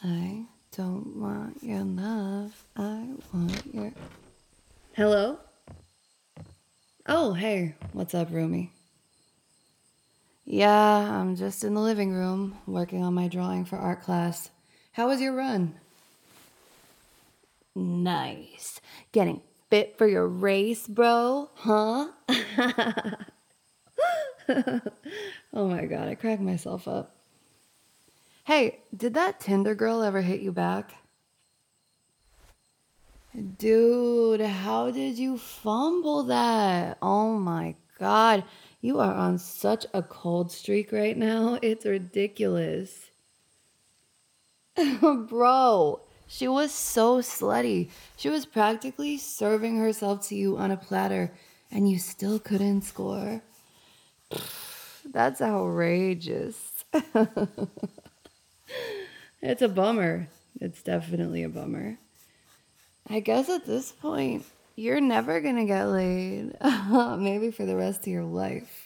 I don't want your love. I want your. Hello? Oh, hey. What's up, Rumi? Yeah, I'm just in the living room working on my drawing for art class. How was your run? Nice. Getting fit for your race, bro? Huh? Oh my god, I cracked myself up. Hey, did that Tinder girl ever hit you back? Dude, how did you fumble that? Oh my god. You are on such a cold streak right now. It's ridiculous. Bro, she was so slutty. She was practically serving herself to you on a platter, and you still couldn't score. That's outrageous. It's a bummer. It's definitely a bummer. I guess at this point, you're never gonna get laid. Maybe for the rest of your life.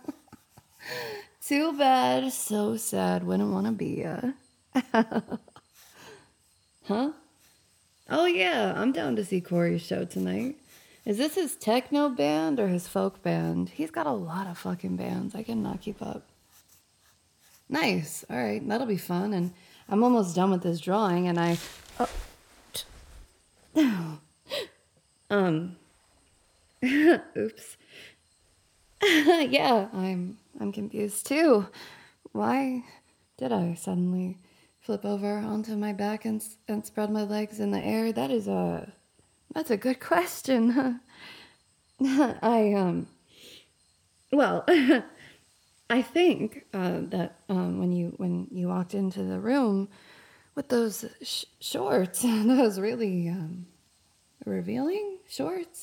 Too bad. So sad. Wouldn't want to be ya. Huh? Oh, yeah. I'm down to see Corey's show tonight. Is this his techno band or his folk band? He's got a lot of fucking bands. I cannot keep up. Nice. All right. That'll be fun. And I'm almost done with this drawing and I. Oh. Oops. Yeah, I'm confused too. Why did I suddenly flip over onto my back and spread my legs in the air? That's a good question. I well, I think that when you walked into the room with those shorts, those really revealing shorts.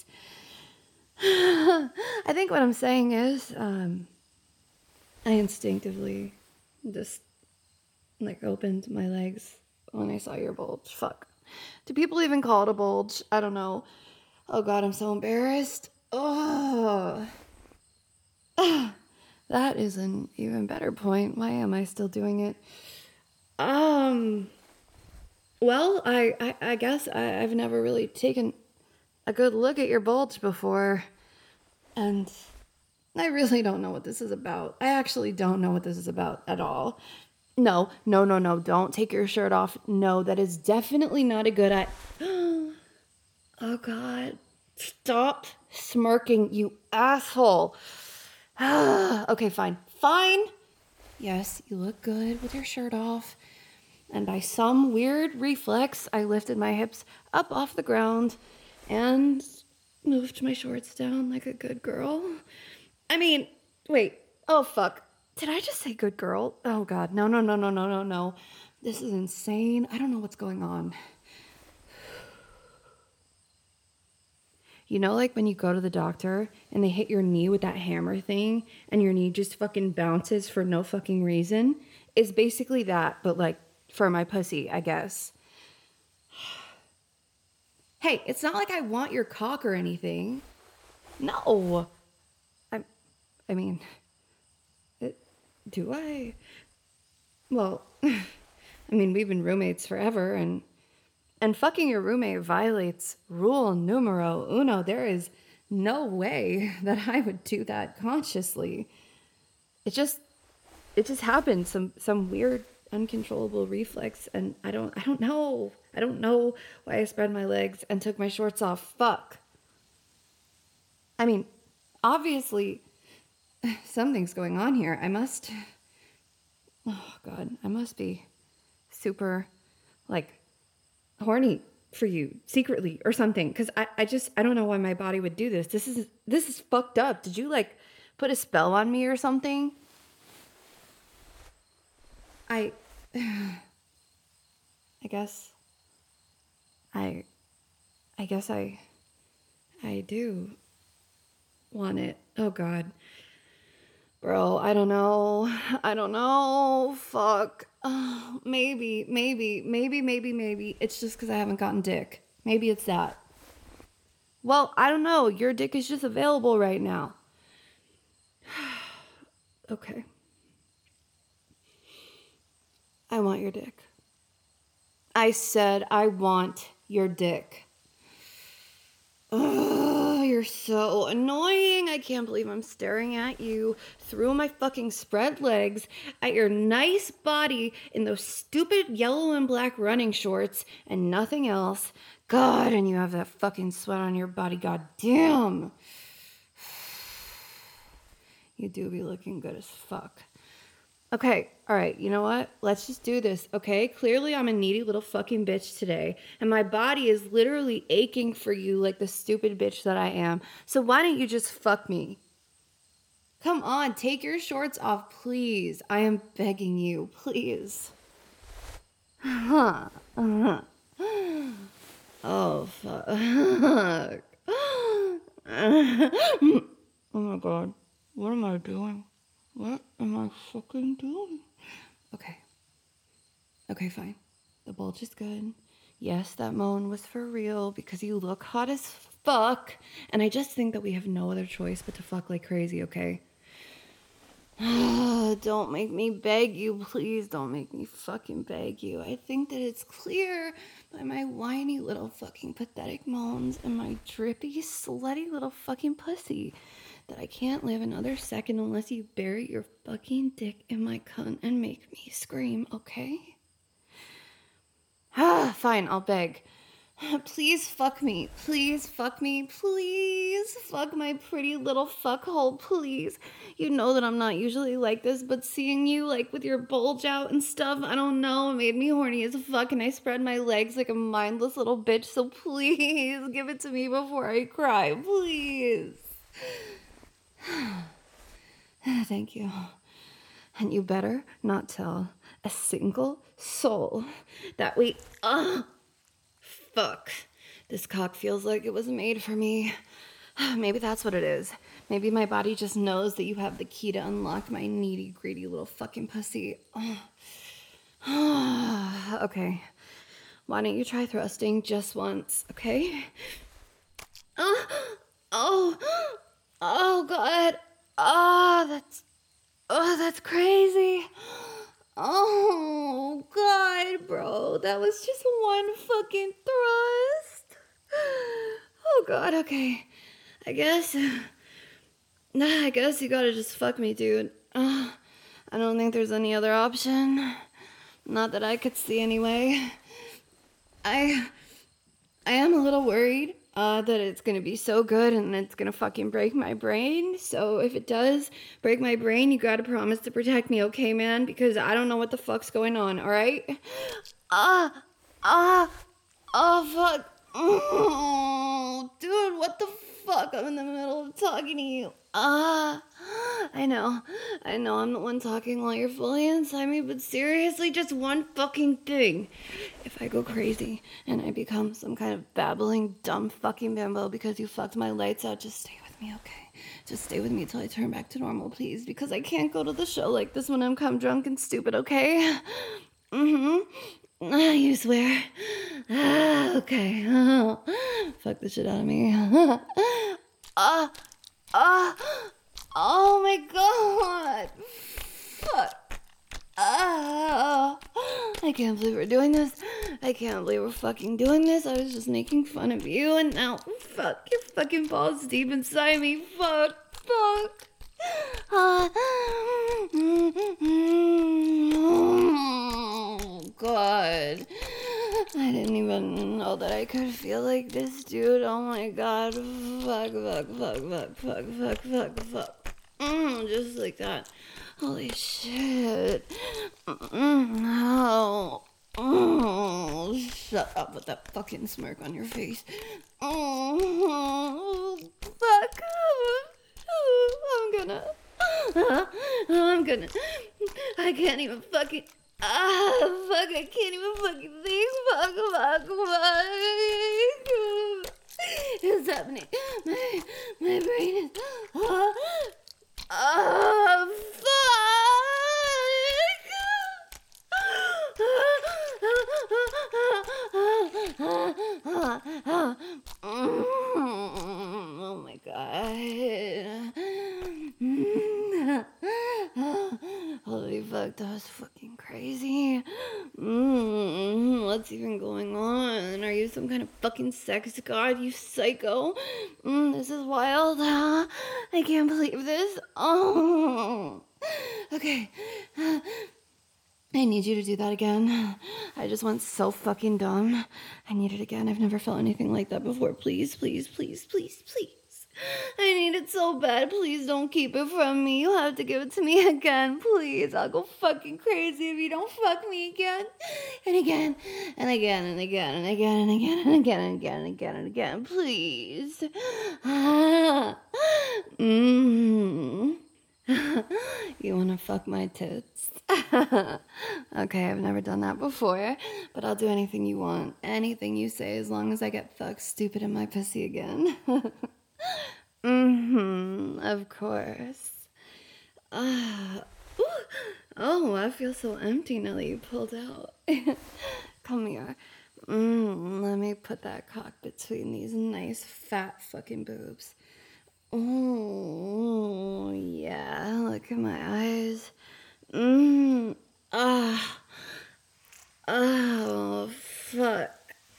I think what I'm saying is, I instinctively just like opened my legs when I saw your bulge. Fuck. Do people even call it a bulge? I don't know. Oh god, I'm so embarrassed. Oh. That is an even better point. Why am I still doing it? Well, I guess I've never really taken a good look at your bulge before. And I really don't know what this is about. I actually don't know what this is about at all. No, no, no, no. Don't take your shirt off. No, that is definitely not a good idea. Oh, God. Stop smirking, you asshole. Okay, fine. Fine. Yes, you look good with your shirt off. And by some weird reflex, I lifted my hips up off the ground and moved my shorts down like a good girl. I mean, wait. Oh, fuck. Did I just say good girl? Oh, God. No, no, no, no, no, no, no. This is insane. I don't know what's going on. You know, like when you go to the doctor and they hit your knee with that hammer thing and your knee just fucking bounces for no fucking reason? It's basically that, but like for my pussy, I guess. Hey, it's not like I want your cock or anything. No. I mean, do I? Well, I mean, we've been roommates forever, and fucking your roommate violates rule numero uno. There is no way that I would do that consciously. It just happened. Some weird uncontrollable reflex, and I don't know. I don't know why I spread my legs and took my shorts off. Fuck. I mean, obviously something's going on here. Oh god, I must be super like horny for you secretly or something, because I don't know why my body would do this. This is fucked up. Did you like put a spell on me or something? I I guess I I guess I do want it. Oh god. Bro, I don't know. I don't know. Fuck. Oh, maybe. It's just because I haven't gotten dick. Maybe it's that. Well, I don't know. Your dick is just available right now. Okay. I want your dick. I said I want your dick. Oh, you're so annoying. I can't believe I'm staring at you through my fucking spread legs at your nice body in those stupid yellow and black running shorts and nothing else. God, and you have that fucking sweat on your body. God damn. You do be looking good as fuck. Okay, all right, you know what? Let's just do this, okay? Clearly, I'm a needy little fucking bitch today, and my body is literally aching for you like the stupid bitch that I am. So why don't you just fuck me? Come on, take your shorts off, please. I am begging you, please. Oh, fuck. Oh my God, what am I doing? What am I fucking doing? Okay, fine. The bulge is good. Yes, that moan was for real because you look hot as fuck. And I just think that we have no other choice but to fuck like crazy, okay? Don't make me beg you, please. Don't make me fucking beg you. I think that it's clear by my whiny little fucking pathetic moans and my drippy, slutty little fucking pussy that I can't live another second unless you bury your fucking dick in my cunt and make me scream, okay? Fine, I'll beg. Please fuck me. Please fuck me. Please fuck my pretty little fuckhole, please. You know that I'm not usually like this, but seeing you like with your bulge out and stuff, I don't know, it made me horny as fuck and I spread my legs like a mindless little bitch, so please give it to me before I cry, please. Thank you. And you better not tell a single soul that we... Fuck. This cock feels like it was made for me. Maybe that's what it is. Maybe my body just knows that you have the key to unlock my needy, greedy little fucking pussy. Okay. Why don't you try thrusting just once, okay? Oh God. That's crazy. Oh, God, bro. That was just one fucking thrust. Oh, God, okay. I guess you gotta just fuck me, dude. I don't think there's any other option. Not that I could see anyway. I am a little worried that it's gonna be so good and it's gonna fucking break my brain. So if it does break my brain, you gotta promise to protect me, okay, man? Because I don't know what the fuck's going on, alright? Fuck. Oh, dude, what the fuck? I'm in the middle of talking to you. I know I'm the one talking while you're fully inside me, but seriously, just one fucking thing. If I go crazy and I become some kind of babbling, dumb fucking bimbo because you fucked my lights out, just stay with me, okay? Just stay with me till I turn back to normal, please, because I can't go to the show like this when I'm cum drunk and stupid, okay? You swear? Okay. Fuck the shit out of me. Oh my God. Fuck. I can't believe we're doing this. I can't believe we're fucking doing this. I was just making fun of you and now, fuck, your fucking balls deep inside me. Fuck. Oh, God. I didn't even know that I could feel like this, dude. Oh my God. Fuck. Just like that. Holy shit. No. Oh, shut up with that fucking smirk on your face. Oh, fuck. I can't even fucking... fuck, I can't even fucking think. Fuck. It's happening. My brain is... Oh my God. Holy fuck, that was fucking crazy. what's even going on? Are you some kind of fucking sex god, you psycho? This is wild. I can't believe this. Oh. Okay. I need you to do that again. I just went so fucking dumb. I need it again. I've never felt anything like that before. Please, please, please, please, please. I need it so bad. Please don't keep it from me. You have to give it to me again. Please. I'll go fucking crazy if you don't fuck me again. And again. And again. And again. And again. And again. And again. And again. And again. And again. Please. You wanna fuck my tits? Okay, I've never done that before, but I'll do anything you want. Anything you say, as long as I get fucked stupid in my pussy again. Of course. Oh, I feel so empty now that you pulled out. Come here. Let me put that cock between these nice fat fucking boobs. Oh, yeah, look at my eyes. Oh, fuck.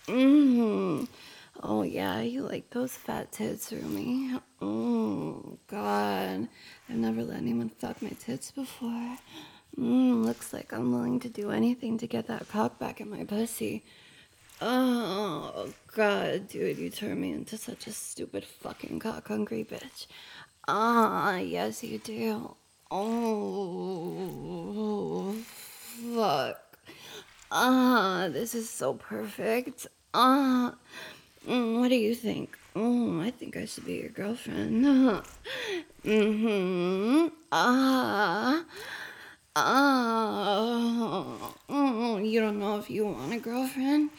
Oh, yeah, you like those fat tits, Rumi. Oh, God. I've never let anyone fuck my tits before. Looks like I'm willing to do anything to get that cock back in my pussy. Oh, God, dude, you turned me into such a stupid fucking cock-hungry bitch. Yes, you do. Oh, fuck. This is so perfect. What do you think? I think I should be your girlfriend. You don't know if you want a girlfriend?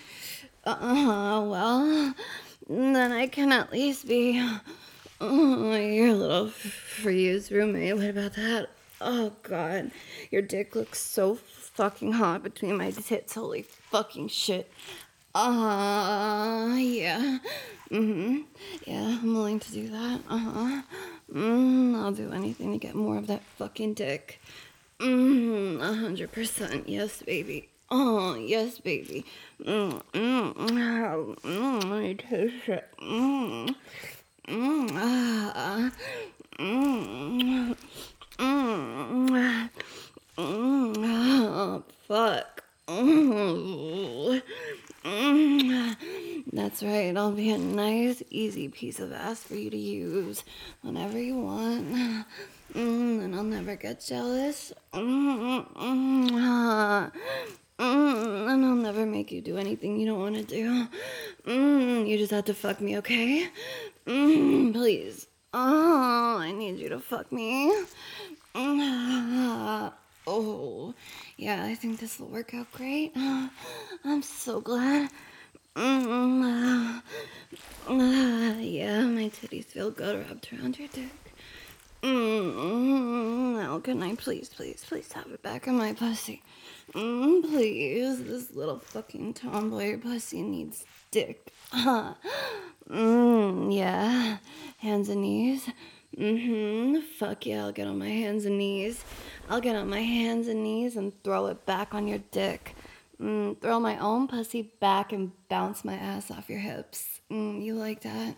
Well, then I can at least be your little freeze roommate. What about that? Oh, God. Your dick looks so fucking hot between my tits. Holy fucking shit. Yeah. Yeah, I'm willing to do that. I'll do anything to get more of that fucking dick. 100%. Yes, baby. Oh, yes, baby. Let me taste it. Fuck. That's right. I'll be a nice, easy piece of ass for you to use whenever you want. And I'll never get jealous. And I'll never make you do anything you don't want to do. You just have to fuck me, okay? Please. I need you to fuck me. Oh, yeah, I think this will work out great. I'm so glad. Yeah, my titties feel good wrapped around your dick. Now can I please have it back in my pussy? Please, this little fucking tomboy pussy needs dick. Yeah, hands and knees. Fuck yeah, I'll get on my hands and knees. I'll get on my hands and knees and throw it back on your dick. Throw my own pussy back and bounce my ass off your hips. You like that?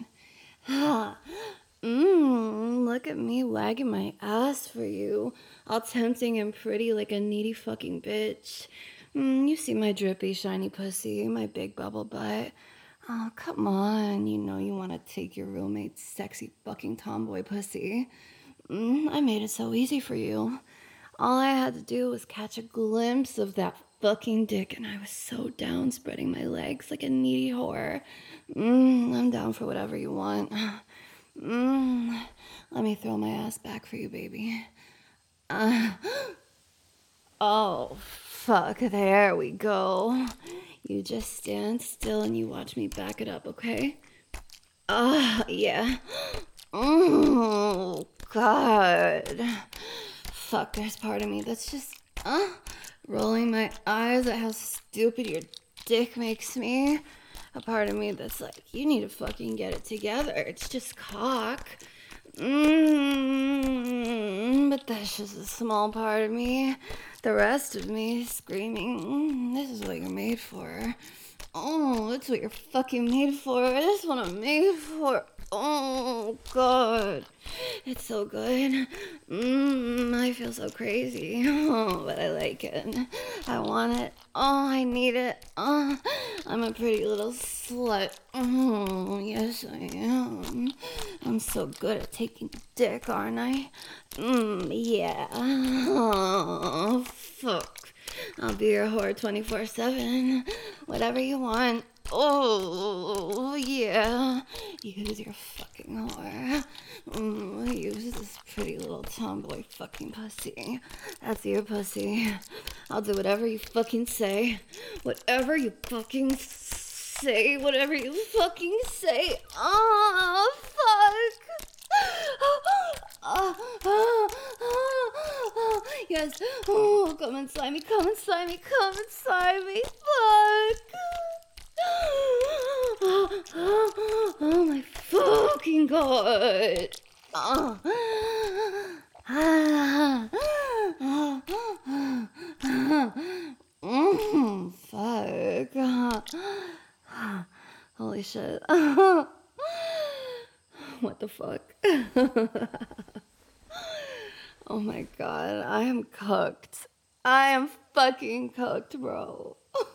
Look at me wagging my ass for you. All tempting and pretty like a needy fucking bitch. You see my drippy, shiny pussy, my big bubble butt. Oh, come on. You know you want to take your roommate's sexy fucking tomboy pussy. I made it so easy for you. All I had to do was catch a glimpse of that fucking dick, and I was so down, spreading my legs like a needy whore. I'm down for whatever you want. Let me throw my ass back for you, baby. Oh, fuck, there we go. You just stand still and you watch me back it up, okay? Yeah. Oh, God. Fuck, there's part of me that's just, rolling my eyes at how stupid your dick makes me. A part of me that's like, you need to fucking get it together. It's just cock. But that's just a small part of me. The rest of me screaming, this is what you're made for. Oh, that's what you're fucking made for. That's what I'm made for. Oh, God. It's so good. I feel so crazy. Oh, but I like it. I want it. Oh, I need it. Oh, I'm a pretty little slut. Oh, yes, I am. I'm so good at taking dick, aren't I? Yeah. Oh, fuck. I'll be your whore 24/7. Whatever you want. Oh, yeah. Use your fucking whore. Use this pretty little tomboy fucking pussy. That's your pussy. I'll do whatever you fucking say. Whatever you fucking say. Whatever you fucking say. Oh, fuck. Yes. Oh, come inside me, come inside me, come inside me. Fuck. Oh my fucking God. Oh. Fuck. Holy shit. What the fuck? Oh my God, I am cooked. I am fucking cooked, bro.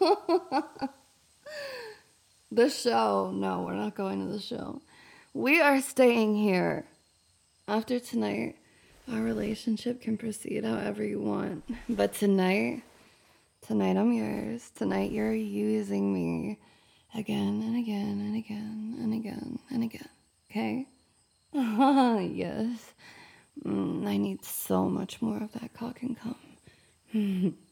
The show. No, we're not going to the show. We are staying here. After tonight, our relationship can proceed however you want. But tonight I'm yours. Tonight you're using me again and again and again and again and again. Okay? Yes. I need so much more of that cock and cum.